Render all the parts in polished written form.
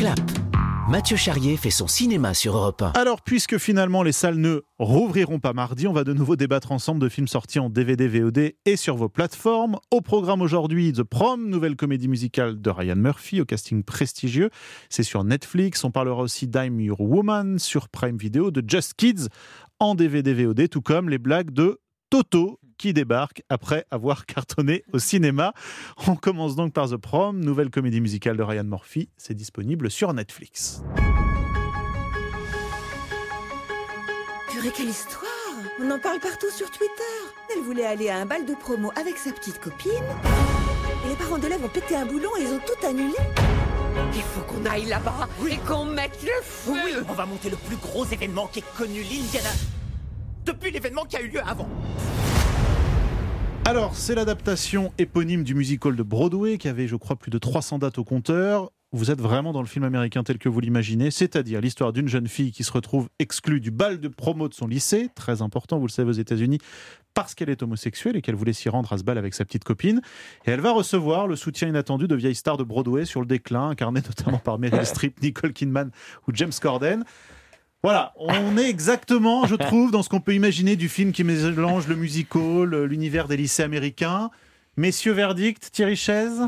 Clap. Mathieu Charrier fait son cinéma sur Europe 1. Alors, puisque finalement les salles ne rouvriront pas mardi, on va de nouveau débattre ensemble de films sortis en DVD, VOD et sur vos plateformes. Au programme aujourd'hui, The Prom, nouvelle comédie musicale de Ryan Murphy, au casting prestigieux. C'est sur Netflix. On parlera aussi d'I'm Your Woman sur Prime Video, de Just Kids en DVD, VOD, tout comme les blagues de Toto qui débarque après avoir cartonné au cinéma. On commence donc par The Prom, nouvelle comédie musicale de Ryan Murphy. C'est disponible sur Netflix. Purée, quelle histoire! On en parle partout sur Twitter. Elle voulait aller à un bal de promo avec sa petite copine. Et les parents d'élèves ont pété un boulon et ils ont tout annulé. Il faut qu'on aille là-bas et qu'on mette le feu. Oui, on va monter le plus gros événement qu'ait connu l'Indiana depuis l'événement qui a eu lieu avant. Alors, c'est l'adaptation éponyme du musical de Broadway qui avait, je crois, plus de 300 dates au compteur. Vous êtes vraiment dans le film américain tel que vous l'imaginez, c'est-à-dire l'histoire d'une jeune fille qui se retrouve exclue du bal de promo de son lycée, très important, vous le savez, aux États-Unis, parce qu'elle est homosexuelle et qu'elle voulait s'y rendre à ce bal avec sa petite copine. Et elle va recevoir le soutien inattendu de vieilles stars de Broadway sur le déclin, incarnées notamment par Meryl Streep, Nicole Kidman ou James Corden. Voilà, on est exactement, je trouve, dans ce qu'on peut imaginer du film qui mélange le musical, l'univers des lycées américains. Messieurs, verdict, Thierry Chaise.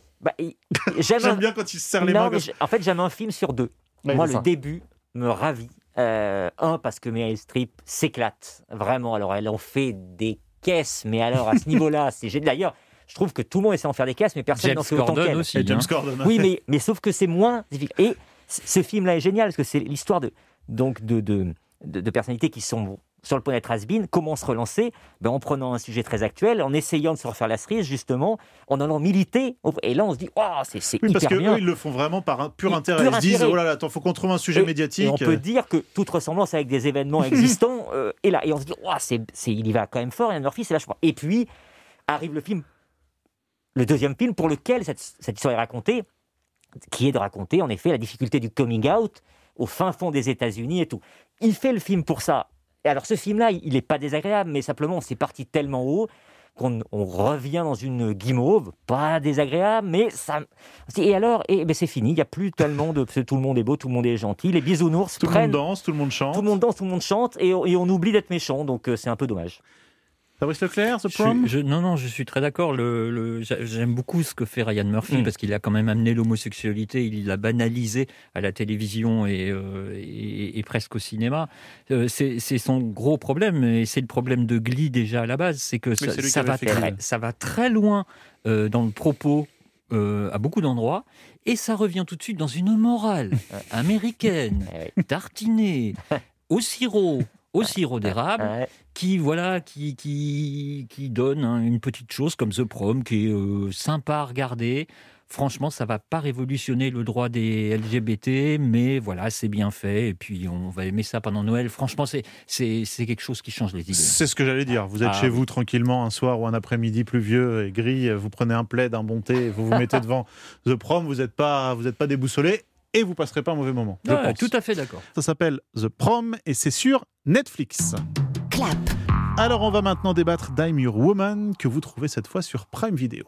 J'aime bien quand il se serre les mains. En fait, j'aime un film sur deux. Ouais, moi, le début me ravit. Parce que Meryl Streep s'éclate, vraiment. Alors, elle en fait des caisses, mais alors, à ce niveau-là, c'est génial. D'ailleurs, je trouve que tout le monde essaie d'en faire des caisses, mais personne n'en fait autant qu'elle. Aussi, et James Corden. Oui, mais sauf que c'est moins difficile. Et ce film-là est génial, parce que c'est l'histoire de personnalités qui sont sur le point d'être has-been, comment se relancer en prenant un sujet très actuel, en essayant de se refaire la cerise, justement, en allant militer. Et là, on se dit, c'est hyper bien. Parce qu'eux, ils le font vraiment par un pur intérêt. Ils se disent, oh là là, attends, faut qu'on trouve un sujet médiatique. Et on peut dire que toute ressemblance avec des événements existants est là. Et on se dit, il y va quand même fort, Ryan Murphy, c'est vachement. Et puis, arrive le deuxième film, pour lequel cette histoire est racontée, qui est de raconter, en effet, la difficulté du coming out au fin fond des États-Unis et tout. Il fait le film pour ça. Et alors ce film-là, il n'est pas désagréable, mais simplement, c'est parti tellement haut qu'on revient dans une guimauve, pas désagréable, mais ça... Et alors, c'est fini, il n'y a plus tellement de... Tout le monde est beau, tout le monde est gentil, les bisounours tout le monde danse, tout le monde chante. Tout le monde danse, tout le monde chante, et on oublie d'être méchant, donc c'est un peu dommage. Fabrice Leclerc, The Prom ? Non, je suis très d'accord. J'aime beaucoup ce que fait Ryan Murphy parce qu'il a quand même amené l'homosexualité, il l'a banalisé à la télévision et presque au cinéma. C'est son gros problème, et c'est le problème de Glee déjà à la base, c'est que ça va très loin dans le propos à beaucoup d'endroits, et ça revient tout de suite dans une morale américaine, tartinée, au sirop d'érable, qui donne une petite chose comme The Prom, qui est sympa à regarder. Franchement, ça va pas révolutionner le droit des LGBT, mais voilà, c'est bien fait, et puis on va aimer ça pendant Noël. Franchement, c'est quelque chose qui change les idées. C'est ce que j'allais dire. Vous êtes chez vous tranquillement un soir ou un après-midi pluvieux et gris, vous prenez un plaid, un bon thé, vous vous mettez devant The Prom, vous n'êtes pas déboussolé. Et vous passerez pas un mauvais moment. Tout à fait d'accord. Ça s'appelle The Prom et c'est sur Netflix. Clap. Alors on va maintenant débattre d'I'm Your Woman que vous trouvez cette fois sur Prime Video.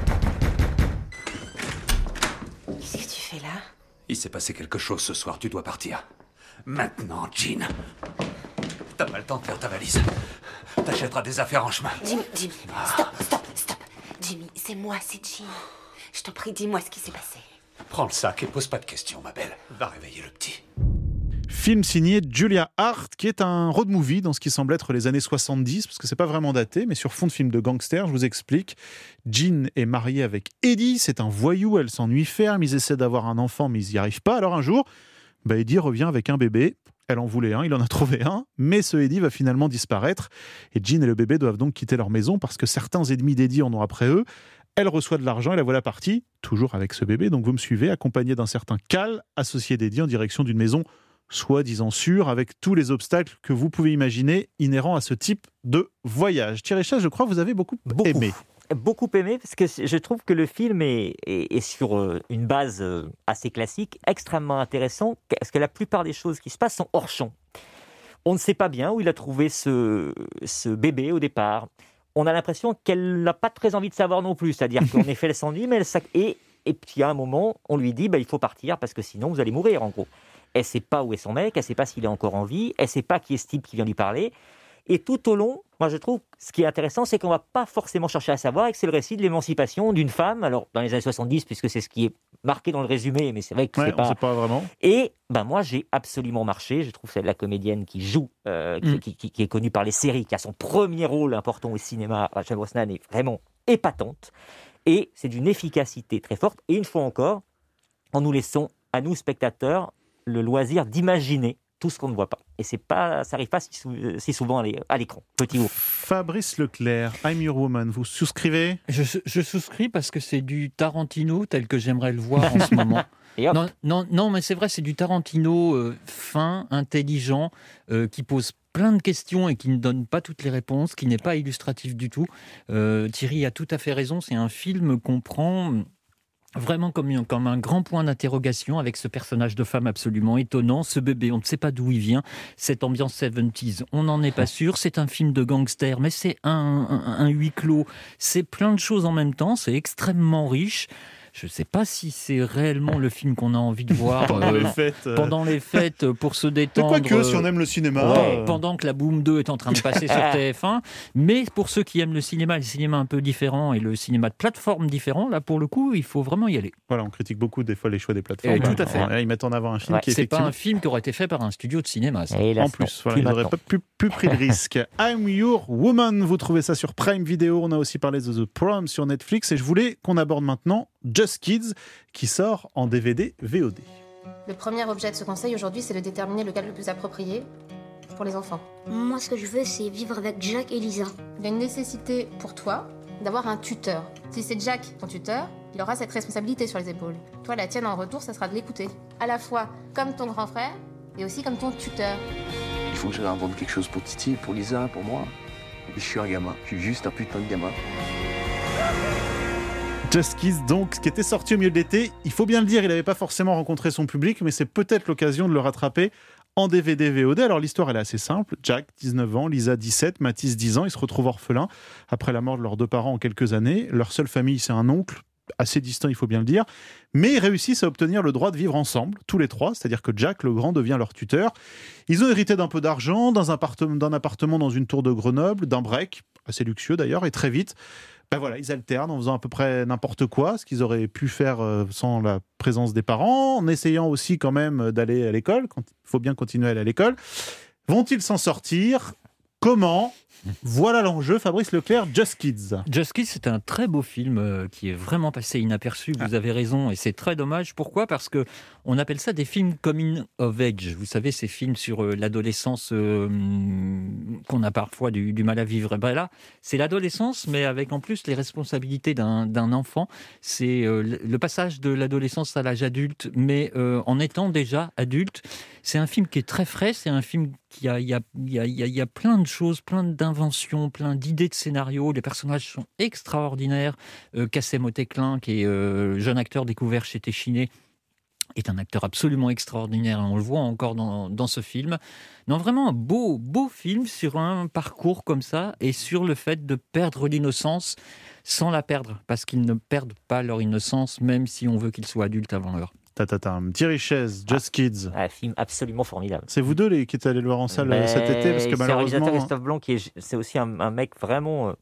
Qu'est-ce que tu fais là? Il s'est passé quelque chose ce soir, tu dois partir. Maintenant, Jean. T'as pas le temps de faire ta valise. T'achèteras des affaires en chemin. Jimmy, stop. Jimmy, c'est moi, c'est Jean. Je t'en prie, dis-moi ce qui s'est passé. Prends le sac et pose pas de questions, ma belle. Va réveiller le petit. Film signé Julia Hart, qui est un road movie dans ce qui semble être les années 70, parce que c'est pas vraiment daté, mais sur fond de film de gangster, je vous explique. Jean est mariée avec Eddie, c'est un voyou, elle s'ennuie ferme, ils essaient d'avoir un enfant, mais ils n'y arrivent pas. Alors un jour, Eddie revient avec un bébé. Elle en voulait un, il en a trouvé un, mais ce Eddie va finalement disparaître. Et Jean et le bébé doivent donc quitter leur maison parce que certains ennemis d'Eddie en ont après eux. Elle reçoit de l'argent et la voilà partie, toujours avec ce bébé, donc vous me suivez, accompagnée d'un certain Cal, associé d'Eddie en direction d'une maison soi-disant sûre, avec tous les obstacles que vous pouvez imaginer inhérents à ce type de voyage. Thierry Chaise, je crois que vous avez beaucoup aimé. Beaucoup aimé, parce que je trouve que le film est sur une base assez classique, extrêmement intéressant, parce que la plupart des choses qui se passent sont hors champ. On ne sait pas bien où il a trouvé ce bébé au départ. On a l'impression qu'elle n'a pas très envie de savoir non plus, c'est-à-dire qu'en effet elle s'ennuie, mais Et puis à un moment, on lui dit il faut partir parce que sinon vous allez mourir, en gros. Elle ne sait pas où est son mec, elle ne sait pas s'il est encore en vie, elle ne sait pas qui est ce type qui vient lui parler. Et tout au long, moi je trouve, ce qui est intéressant, c'est qu'on ne va pas forcément chercher à savoir, et que c'est le récit de l'émancipation d'une femme, alors dans les années 70, puisque c'est ce qui est marqué dans le résumé, mais c'est vrai que c'est pas... on sait pas vraiment. Et moi j'ai absolument marché, je trouve c'est la comédienne qui joue, qui est connue par les séries, qui a son premier rôle important au cinéma, Rachel Brosnahan, est vraiment épatante, et c'est d'une efficacité très forte, et une fois encore, en nous laissant, à nous spectateurs, le loisir d'imaginer tout ce qu'on ne voit pas. Et ça n'arrive pas si souvent à l'écran. Petit groupe. Fabrice Leclerc, I'm Your Woman, vous souscrivez ? Je souscris parce que c'est du Tarantino tel que j'aimerais le voir en ce moment. Non, mais c'est vrai, c'est du Tarantino fin, intelligent, qui pose plein de questions et qui ne donne pas toutes les réponses, qui n'est pas illustratif du tout. Thierry a tout à fait raison, c'est un film qu'on prend... vraiment comme un grand point d'interrogation avec ce personnage de femme absolument étonnant, ce bébé, on ne sait pas d'où il vient, cette ambiance 70s, on n'en est pas sûr, c'est un film de gangster, mais c'est un huis clos, c'est plein de choses en même temps, c'est extrêmement riche. Je ne sais pas si c'est réellement le film qu'on a envie de voir pendant les fêtes pour se détendre. Quoique, si on aime le cinéma... Pendant que la Boom 2 est en train de passer sur TF1. Mais pour ceux qui aiment le cinéma un peu différent et le cinéma de plateforme différent, là, pour le coup, il faut vraiment y aller. Voilà, on critique beaucoup des fois les choix des plateformes. Tout à fait. Ils mettent en avant un film qui est effectivement... C'est pas un film qui aurait été fait par un studio de cinéma. Ça. En plus, voilà, ils n'auraient pas plus pris de risque. I'm Your Woman, vous trouvez ça sur Prime Video. On a aussi parlé de The Prom sur Netflix. Et je voulais qu'on aborde maintenant Just Kids, qui sort en DVD VOD. Le premier objet de ce conseil aujourd'hui, c'est de déterminer le cadre le plus approprié pour les enfants. Moi, ce que je veux, c'est vivre avec Jack et Lisa. Il y a une nécessité pour toi d'avoir un tuteur. Si c'est Jack, ton tuteur, il aura cette responsabilité sur les épaules. Toi, la tienne en retour, ça sera de l'écouter. À la fois comme ton grand frère et aussi comme ton tuteur. Il faut que je réinvente quelque chose pour Titi, pour Lisa, pour moi. Je suis un gamin, je suis juste un putain de gamin. Just Kids, donc, qui était sorti au milieu de l'été. Il faut bien le dire, il n'avait pas forcément rencontré son public, mais c'est peut-être l'occasion de le rattraper en DVD VOD. Alors l'histoire, elle est assez simple. Jack, 19 ans, Lisa, 17, Mathis, 10 ans. Ils se retrouvent orphelins après la mort de leurs deux parents en quelques années. Leur seule famille, c'est un oncle, assez distant, il faut bien le dire. Mais ils réussissent à obtenir le droit de vivre ensemble, tous les trois. C'est-à-dire que Jack, le grand, devient leur tuteur. Ils ont hérité d'un peu d'argent, d'un appartement dans une tour de Grenoble, d'un break, assez luxueux d'ailleurs, et très vite... voilà, ils alternent en faisant à peu près n'importe quoi, ce qu'ils auraient pu faire sans la présence des parents, en essayant aussi quand même d'aller à l'école, quand il faut bien continuer à aller à l'école. Vont-ils s'en sortir ? Comment ? Voilà l'enjeu, Fabrice Leclerc, Just Kids. Just Kids, c'est un très beau film qui est vraiment passé inaperçu, vous avez raison, et c'est très dommage. Pourquoi ? Parce qu'on appelle ça des films coming of age. Vous savez, ces films sur l'adolescence qu'on a parfois du mal à vivre. Ben là, c'est l'adolescence, mais avec en plus les responsabilités d'un enfant. C'est le passage de l'adolescence à l'âge adulte, mais en étant déjà adulte. C'est un film qui est très frais, c'est un film qui il y a plein de choses, plein d'inventions, plein d'idées de scénarios. Les personnages sont extraordinaires. Kassem Oteklin, qui est jeune acteur découvert chez Téchiné, est un acteur absolument extraordinaire. On le voit encore dans ce film. Non, vraiment un beau film sur un parcours comme ça et sur le fait de perdre l'innocence sans la perdre, parce qu'ils ne perdent pas leur innocence, même si on veut qu'ils soient adultes avant l'heure. Thierry Chaise, Just Kids. Un film absolument formidable. C'est vous deux qui êtes allés le voir en salle cet été, parce que malheureusement... C'est un réalisateur, Christophe Blanc, c'est aussi un mec vraiment...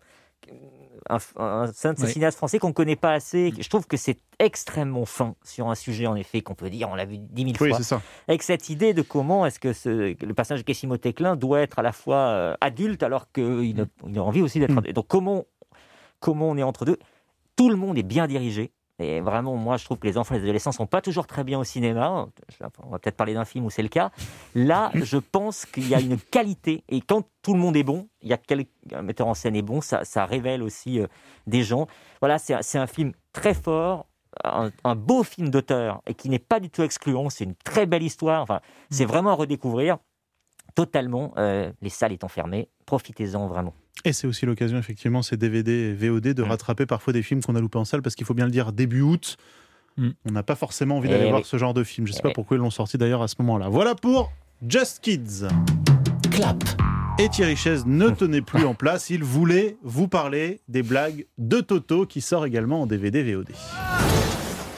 un cinéaste français qu'on ne connaît pas assez. Je trouve que c'est extrêmement fin sur un sujet, en effet, qu'on peut dire, on l'a vu 10 000 fois. Oui, c'est ça. Avec cette idée de comment est-ce que le personnage de Kassem Oteklin doit être à la fois adulte, alors qu'il a envie aussi d'être adulte. Donc comment on est entre deux. Tout le monde est bien dirigé. Et vraiment, moi, je trouve que les enfants et les adolescents ne sont pas toujours très bien au cinéma. On va peut-être parler d'un film où c'est le cas. Là, je pense qu'il y a une qualité. Et quand tout le monde est bon, un metteur en scène est bon, ça révèle aussi des gens. Voilà, c'est un film très fort, un beau film d'auteur, et qui n'est pas du tout excluant. C'est une très belle histoire. Enfin, c'est vraiment à redécouvrir totalement. Les salles étant fermées, profitez-en vraiment. Et c'est aussi l'occasion, effectivement, ces DVD et VOD, de rattraper parfois des films qu'on a loupés en salle, parce qu'il faut bien le dire, début août, on n'a pas forcément envie d'aller voir ce genre de film. Je ne sais pas pourquoi ils l'ont sorti d'ailleurs à ce moment-là. Voilà pour Just Kids. Clap. Et Thierry Chaise ne tenait plus en place, il voulait vous parler des blagues de Toto, qui sort également en DVD VOD.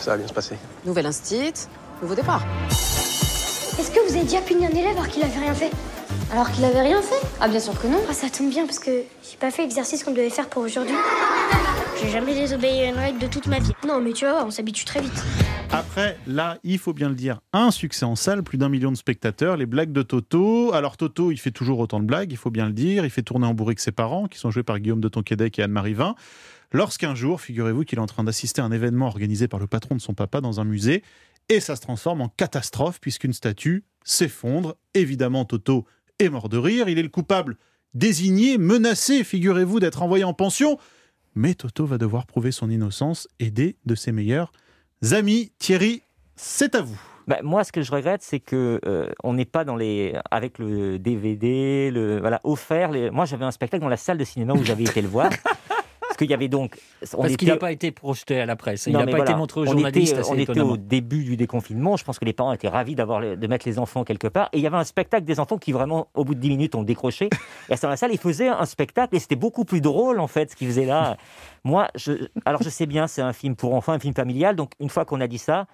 Ça va bien se passer. Nouvelle instit, nouveau départ. Est-ce que vous avez déjà puni un élève alors qu'il avait rien fait? Alors qu'il avait rien fait? Ah bien sûr que non. Ah, ça tombe bien parce que j'ai pas fait l'exercice qu'on devait faire pour aujourd'hui. J'ai jamais désobéi à une règle de toute ma vie. Non mais tu vas voir, on s'habitue très vite. Après, là, il faut bien le dire, un succès en salle, plus d'1 million de spectateurs, les blagues de Toto. Alors Toto, il fait toujours autant de blagues, il faut bien le dire. Il fait tourner en bourrique ses parents, qui sont joués par Guillaume de Tonquédec et Anne-Marie Vin. Lorsqu'un jour, figurez-vous qu'il est en train d'assister à un événement organisé par le patron de son papa dans un musée, et ça se transforme en catastrophe puisqu'une statue s'effondre. Évidemment, Toto est mort de rire. Il est le coupable désigné, menacé, figurez-vous, d'être envoyé en pension. Mais Toto va devoir prouver son innocence, aidé de ses meilleurs amis. Thierry, c'est à vous. Moi, ce que je regrette, c'est que on n'est pas avec le DVD, offert. Moi, j'avais un spectacle dans la salle de cinéma où j'avais été le voir. Parce qu'il y avait donc... qu'il n'a pas été projeté à la presse. Il n'a pas été montré aux journalistes. On était au début du déconfinement. Je pense que les parents étaient ravis de mettre les enfants quelque part. Et il y avait un spectacle des enfants qui vraiment, au bout de 10 minutes, ont décroché. Et dans la salle, ils faisaient un spectacle et c'était beaucoup plus drôle, en fait, ce qu'ils faisaient là. Moi, je sais bien, c'est un film pour enfants, un film familial. Donc, une fois qu'on a dit ça,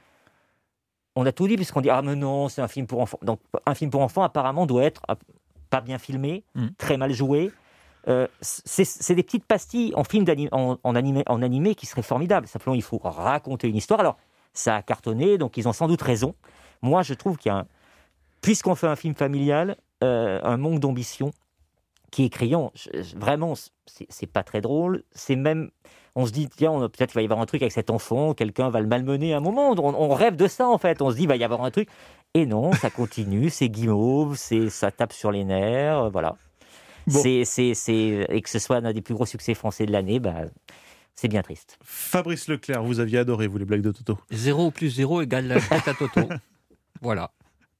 on a tout dit, puisqu'on dit « Ah, mais non, c'est un film pour enfants ». Donc, un film pour enfants, apparemment, doit être pas bien filmé, très mal joué. C'est des petites pastilles en film en animé qui seraient formidables. Simplement, il faut raconter une histoire. Alors, ça a cartonné, donc ils ont sans doute raison. Moi, je trouve qu'il y a, puisqu'on fait un film familial, un manque d'ambition qui est criant. Vraiment, c'est pas très drôle. C'est même... On se dit, tiens, peut-être qu'il va y avoir un truc avec cet enfant, quelqu'un va le malmener à un moment. On rêve de ça, en fait. On se dit, il va y avoir un truc. Et non, ça continue, c'est guimauve, ça tape sur les nerfs, voilà. Bon. Et que ce soit un des plus gros succès français de l'année, c'est bien triste. Fabrice Leclerc, vous aviez adoré, vous, les blagues de Toto. 0 plus 0 égale la tête à Toto. Voilà.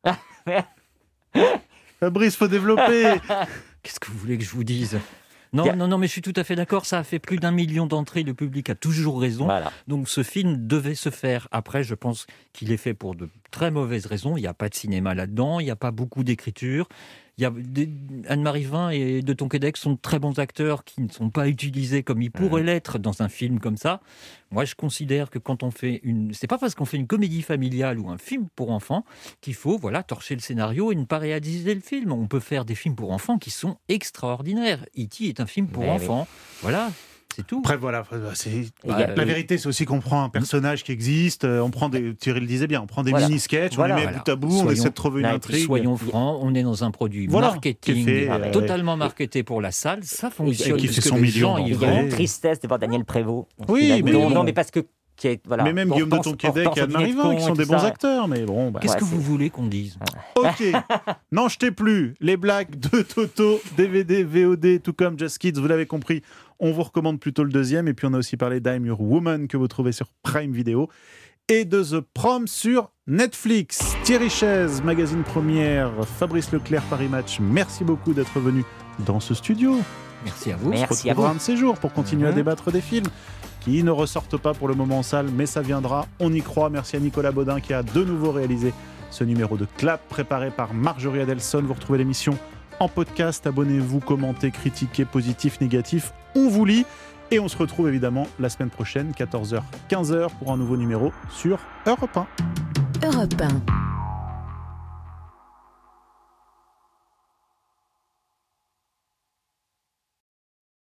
Fabrice, faut développer. Qu'est-ce que vous voulez que je vous dise ? Non, mais je suis tout à fait d'accord. Ça a fait plus d'1 million d'entrées. Le public a toujours raison. Voilà. Donc, ce film devait se faire. Après, je pense qu'il est fait pour de très mauvaises raisons. Il n'y a pas de cinéma là-dedans. Il n'y a pas beaucoup d'écriture. Anne-Marie Vin et de Tonquédec sont de très bons acteurs qui ne sont pas utilisés comme ils pourraient l'être dans un film comme ça. Moi, je considère que quand on fait c'est pas parce qu'on fait une comédie familiale ou un film pour enfants qu'il faut, torcher le scénario et ne pas réaliser le film. On peut faire des films pour enfants qui sont extraordinaires. E.T. est un film pour enfants. Oui. Voilà. C'est tout. Après, la vérité, c'est aussi qu'on prend un personnage qui existe, on prend Thierry le disait bien, on prend des mini-sketchs, on les met bout à bout, on essaie de trouver une intrigue. Soyons francs, on est dans un produit marketing, totalement marketé pour la salle, ça fonctionne. Et qui fait son million. Il y a une tristesse de voir Daniel Prévost. Oui, mais parce que... mais même Guillaume de Tonquédec et Anne-Marie Vin, qui sont des bons acteurs. Mais bon, qu'est-ce que vous voulez qu'on dise ? Ok, n'en jetez plus. Les blagues de Toto, DVD, VOD, tout comme Just Kids, vous l'avez compris, on vous recommande plutôt le deuxième. Et puis on a aussi parlé d'I'm Your Woman, que vous trouvez sur Prime Video, et de The Prom sur Netflix. Thierry Chaise, Magazine Première, Fabrice Leclerc, Paris Match, merci beaucoup d'être venu dans ce studio. Merci à vous. On se retrouvera un de ces jours pour continuer à débattre des films qui ne ressortent pas pour le moment en salle, mais ça viendra, on y croit. Merci à Nicolas Baudin qui a de nouveau réalisé ce numéro de Clap, préparé par Marjorie Adelson. Vous retrouvez l'émission en podcast, abonnez-vous, commentez, critiquez, positif, négatif, on vous lit. Et on se retrouve évidemment la semaine prochaine, 14h, 15h, pour un nouveau numéro sur Europe 1. Europe 1.